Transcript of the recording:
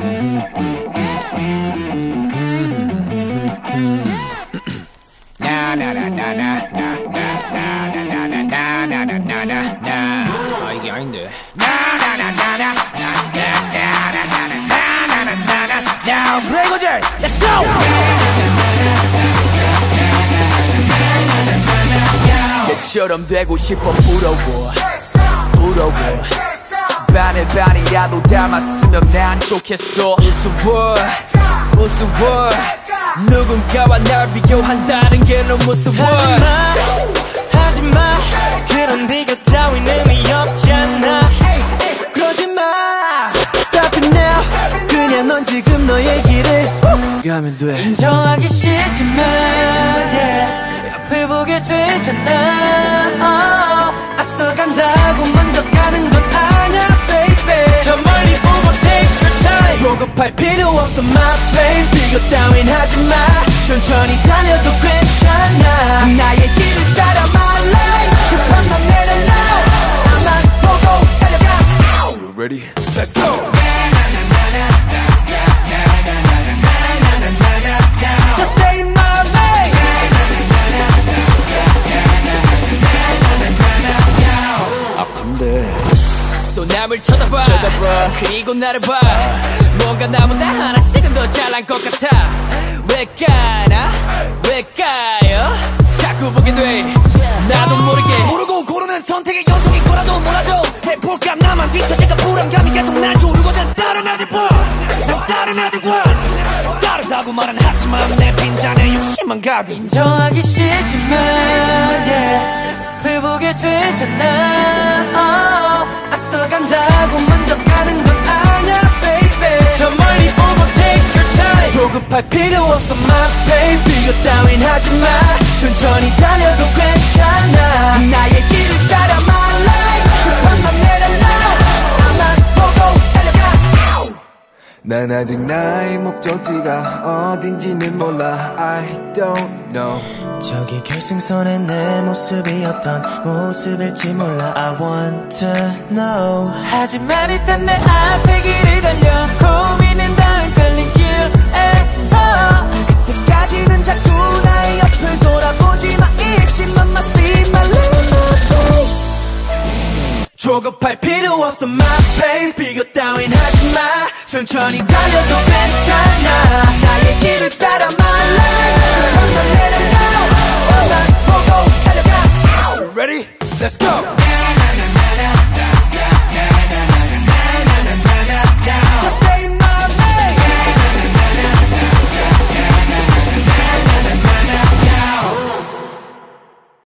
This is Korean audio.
이게 아닌데. 브레이거젤, let's go. 걔처럼 되고 싶어 부러워 반에 반이라도 닮았으면 난 좋겠어. 우스워 누군가와 날 비교한다는 게 너무 무서워. 하지마 그런 비교 따윈 의미 없잖아. 그러지마 Stop it now 그냥 넌 지금 너의 길을 가면 돼. 인정하기 싫지만 yeah, 앞을 보게 되잖아. 앞서간다고 먼저 가는 건 아냐 baby. 저 멀리 보고 take your time. 조급할 필요 없어 my pace. 비교 따윈 하지마 천천히 달려도 괜찮아. 나의 길을 따라 my life. 급한 맘 내려놔 나만 보고 달려가. You ready? Let's go. Just stay in my lane. 아 근데 또 남을 쳐다봐. 그리고 나를 봐. 뭔가 나보다 하나씩은 더 잘난 것 같아. 왜 까요 자꾸 보게 돼. 나도 모르고 고르는 선택의 연속인 거라도 몰라도 해볼까. 나만 뒤처질까 불안감이 계속 날 조르거든. 다른 애들과 다르다고 말은 하지만 내 빈잔에 욕심만 가득. 인정하기 싫지만 yeah, 앞을 보게 되잖아. 앞서간다고 먼저 가는 건 아냐 baby. 저 멀리 보고 take your time. 조급할 필요 없어 my pace. 비교 따윈 하지마 천천히 달려도 괜찮아. 나의 길을 따라 my life. 급한 맘 내려놔 나만 보고 달려가. 난 아직 나의 목적지가 어딘지는 몰라. I don't know. 저기 결승선에 내 모습이 어떤 모습일지 몰라. I want to know. 하지만 일단 내 앞에 길을 달려 고민은 다 헷갈린 길에서. 그때까지는 자꾸 나의 옆을 돌아보지 마. 잊지만 must be my limit. 조급할 필요 없어 my pace. 비교 따윈 하지마 천천히 달려도 괜찮아. 나의 길을 따라 my life. 급한 맘 내려놔 나만 보고 달려가. Ready? Let's go.